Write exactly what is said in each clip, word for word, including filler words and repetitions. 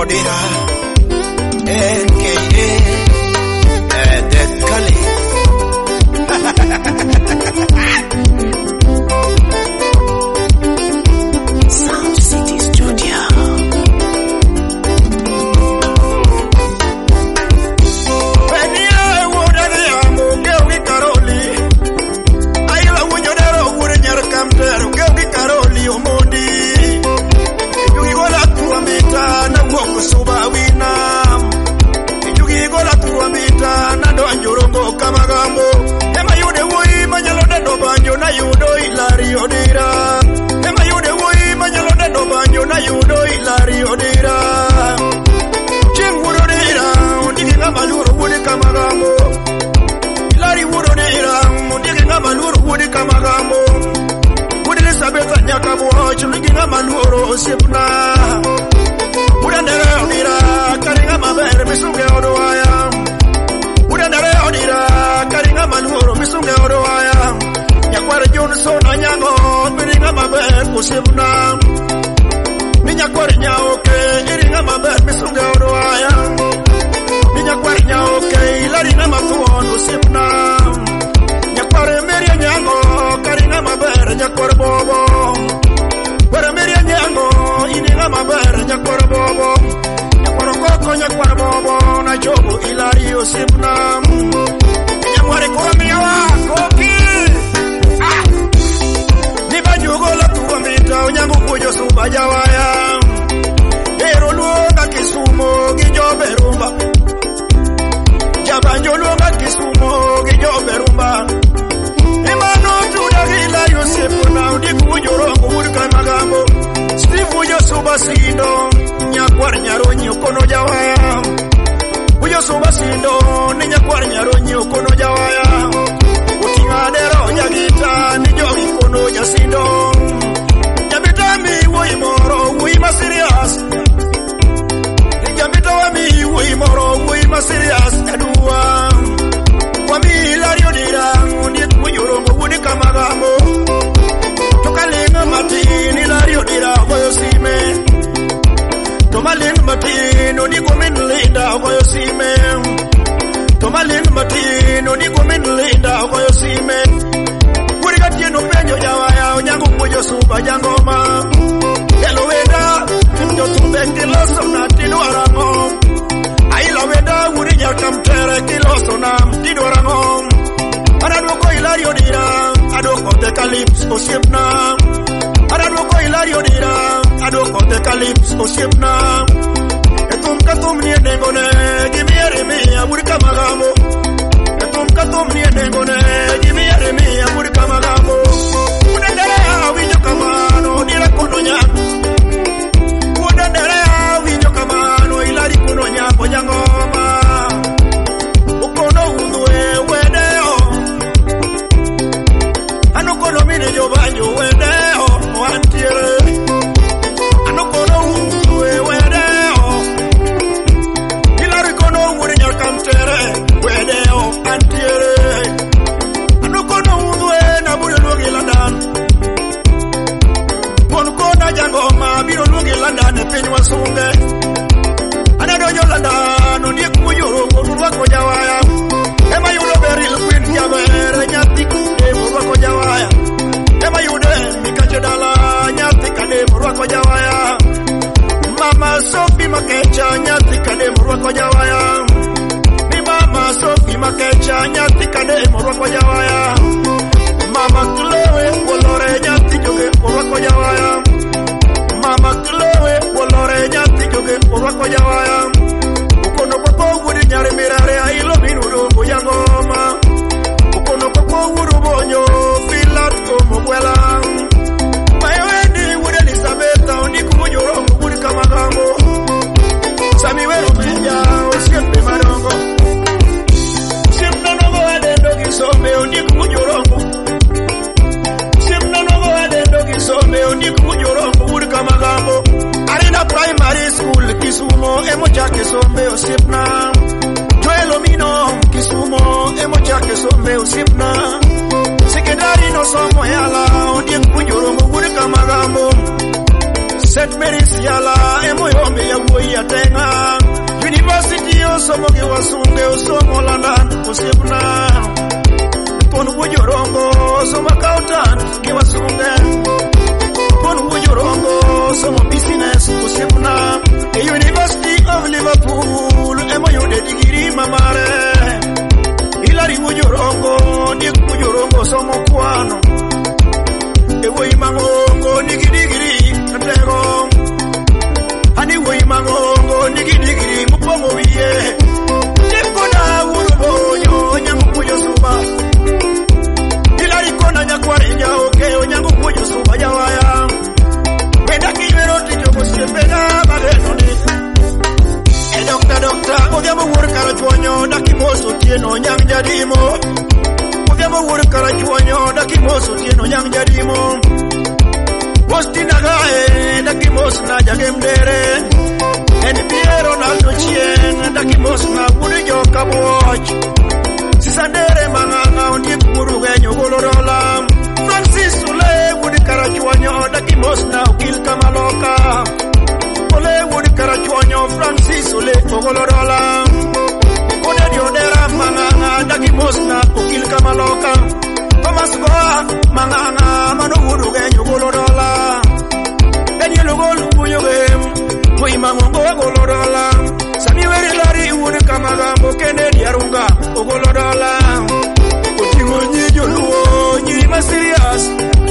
Odira, A K A Death Kali. Sound City Studio. Odira, ema yude woi manyalo dendo banyo na yudo ilari Odira. Chinguro Odira, ndiki ngama luro wudi kama gambo. Ilari wuro Odira, ndiki ngama luro wudi kama gambo. Wudi Elizabeth nyaka bocho, ndiki ngama luro osipna. Wudi ndere Odira, kari ngama ber misunge odwaya. Wudi ndere Odira, kari ngama luro misunge odwaya. Nyakware Johnson anyango biringa maber kusibna Ninya kware nyaoke iringa maber misunge odwaya Ninya kware nyaoke ilaringa matuon kusibna Nyakware meria nyango karinga maber nyakware bobo Kware meria nyango ininga maber nyakware bobo Nyakware koko nyakware bobo na jobo ilari usibna Nyakware kuramia wakoki Yugola tuwamita unyangu kujo suba jawaya Ero luonga Kisumo gijo berumba Jabanjo luonga Kisumo gijo berumba Imano tuda gila Yosefu na udiku ujorongo urika magambo Steve ujo suba sindo Nyakwar nyaronyi ukono jawaya Ujo suba sindo ni nyakwar nyaronyi ukono jawaya Utingadero nyagita ni jogi kono jasindo Nyabita mi woi moro woi masirias Nyabita wa mi woi moro woi masirias Edua Wami ilari Odira Undi kujurongo wudi kamagambo Tokalinga matin ilari Odira Koyo sime Tomalinga matin Undi kumin linda Koyo sime Tomalin matin Undi kumin linda Koyo sime Kuriga tieno penyo jawaya Onyangu kujo suba jangoma Yelo weda Njo tumbe kiloso na tidwarango Aila weda Uri nyaka mtere kiloso na tidwarango Anadwoko ilari Odira Adwoko teka lips osipna Anadwoko ilari Odira Adwoko teka lips osipna Etum katum niye dengone Gimiere miya Uri kamagambo Etum katum niye dengone Gimiere miya Uri kamagambo Udenderea winyo kamano Odira kunonya Udenderea winyo kamano Ilari kunonya pojangoma Ukono udwe wedeo Ano kono mine jobanyo wedeo Wantiere Ano kono udwe wedeo Ilari kono uri nyakamtere wedeo antiere Ano kono udwe na bure luogi landan Pon kona jangoma biro luogi landan e piny wasunge Anadonjo landan ondie kumujuro urwako jawaya Ema yudo beril queen jabere nyathi kudemo urwako jawaya Ema yude mikache dala nyathi kademo urwako jawaya Mama Sophie Makecha nyathi kademo urwako jawaya Mi mama Sophie Makecha nyathi kademo urwako jawaya Mama Chloe wolore nyathi joge urwako jawaya Mama Chloe wolore nyathi joge urwako jawaya Ukono kwako wudi nyare mirare ailo minudo kuyangoma Ukono kwako wuru bonyo filat komo gwela Mayewendi wudi Elizabeth undi kumujuro wudi kamagambo Sami wero meja o siempre marongo Siempre no go adendo kisome undi Saint Mary's Yala, Emoyombe Yawoya Tenga, University Osomo Giwasunge, Osomo Landan, Osibna, Pon Wujorongo, Osomo Accountant, Giwasunge, Pon Wujorongo, Osomo Business, Osibna, the University of Liverpool, Emoyode Digiri Mamare, Hilary Wujorongo, Dick Wujorongo, Somo Kwano, Ewe Mangongo, Nigi Digiri, Natego, Anyway Mangongo, Nigi Digiri, Mupomo Ye, Jekona Wurubo, Nyanguyo Suba, Hilary Kona Nyakwarinya, okay, Nyanguyo Suba Yawaya, Medaki Veroti Jogosepeda, Bagenoni, a doctor, doctor, Odiamo Workara Chuanyo, Nakimoso Tieno, Yang Jadimo. Odiamo Workara Chuanyo, Nakimoso Tieno, Yang Jadimo. Postina Gae, Nakimos na Jagemdere, and Pierre Ronaldo Chien, Nakimos na Wudijo Kabwatch, Sisandere Manganga, on Yip Guruganyo, Golorola, Francis Sule, Wudikara Chuanyo, Nakimos na Ukil Kamaloka, Ole Wudikara Chuanyo, Francis Sule, Ogolorola, Odedio Dera Manganga, Nakimos na Ukil Kamaloka, Thomas Goa, Manganga, Manu Wuduganyo, Golorola, Daniel Golu, Wui Mangongo, Golorola, Samuel Hilary Wudikamagambo, Kennedy Arunga, Ogolorola, Otingo Nijoluo, Nyirima Serious,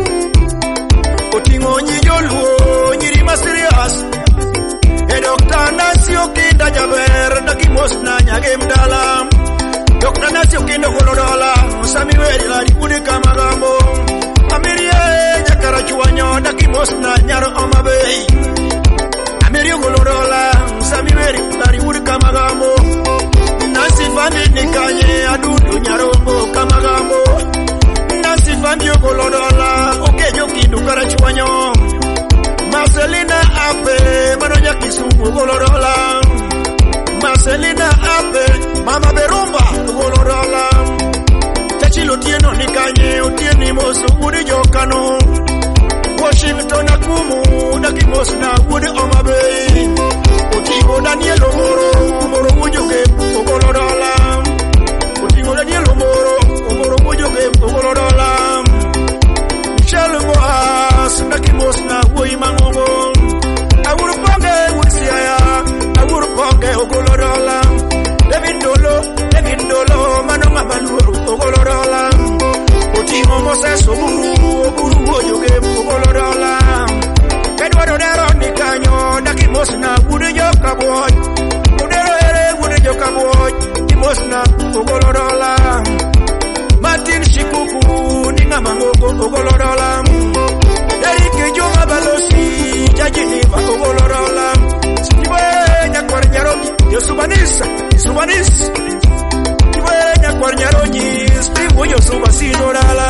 Otingo Nijoluo, Nyirima Serious, E Doctor Nasio Kinda Jaber, Nakimos na Nyagemdala, Doctor Nasio Kinda Golorola, Samuel Hilary Wudikamagambo, Amirie Nyakara Chuanyo, Nakimos na Nyaro Omabei, Amirie Golorola, Samuel Hilary Wudikamagambo, Nancy Vandi Nikanye, Adudu Nyarongo Kamagambo, Nancy Vandi Golorola, Okejo Kindu Karachuanyo, Marcelina Ape, Manonya Kisumu Golorola, Marcelina Ape, Mama Berumba Golorola, Tachilo Tieno Nikanye, Utieni Mosu Wudi Jokano, Washington Akumu, Nakimos na Wudi Omabei, Utigo Daniel Omoro, Omoro Wujoge, Ogolorola, Utigo Daniel Omoro, Omoro Wujoge, Ogolorola, Michelle Boas, Nakimos na Wui Mangongo, Awuruponge Wusiaya, Awuruponge Ogolorola, David Dolo, David Dolo, Manoma Baluru, Ogolorola, Utigo Moses Oburu, Oburu Wujoge, Ogolorola, Edward Odero Nikanyo, Nakimos na Wudi Jokaboy, Odero Ere Wudi Jokaboy, Kimos na Ogolorola, Martin Shikuku, Ninga Mangogo, Ogolorola, Eric Jonga Balosi, Jajiniva, Ogolorola, Siwe Nyakwarnyaroji, Yosubanis, Subanis, Siwe Nyakwarnyaroji, Steve Yosubasidorala,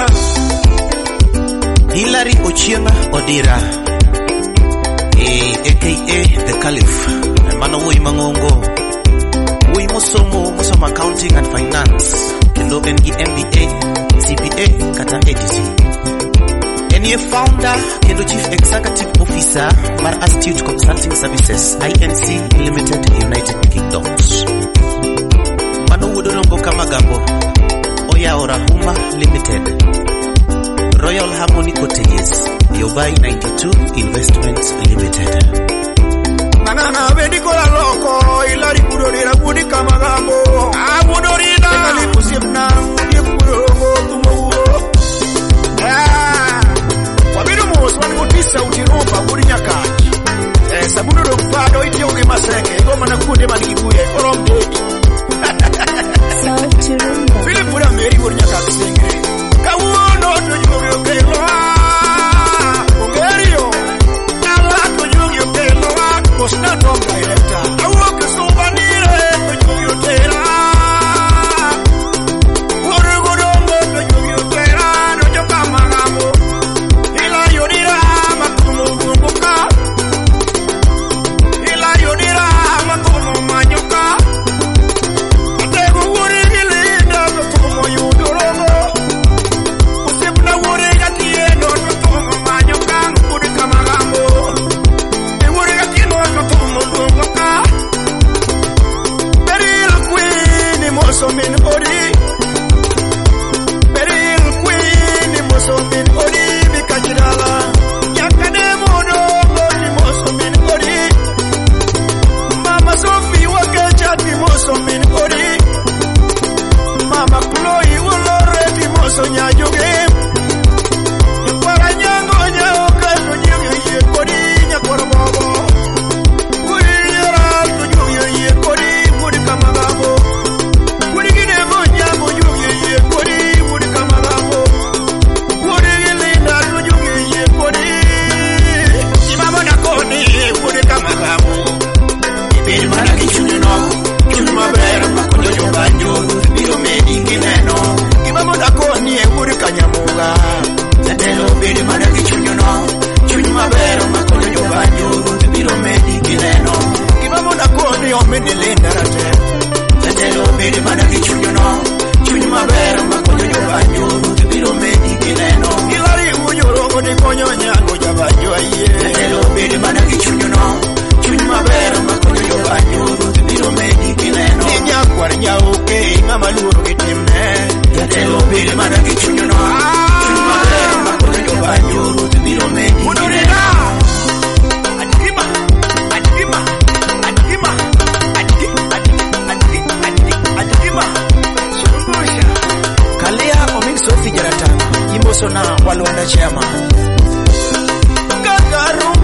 Hilary Ochienga Odira, A K A The Caliph, Mano Wui Mangongo, Wui Musomo, Musomo Accounting and Finance, Kendo N G M B A, C P A, Kata A T C. Enie founder, Kendo Chief Executive Officer, Mar Astute Consulting Services, I N C Limited, United Kingdoms. Mano Wudorongo Kamagambo, Oya Orahuma Limited, Royal Harmony Cottages, Yobai ninety-two Investments Limited. Manana Vedikola Loko, Hilary Kudorira Wudikamagambo, Abudorina, Kalipusipna, Yipuro, Tumo. Ah, Wabirumus, one would be Sautiropa, Wudinyaka. Eh, Sabudo Fado, Itiogi Maseke, Gomana Kude Manibuye, Orombe. Philip would have made Wudinyaka sing. Kawuno, you Kelo, Ogerio, Nala, you Kelo, was not wrong director. I walk so vanilla, you tell. Kosona Walonda Chairman. Gagaru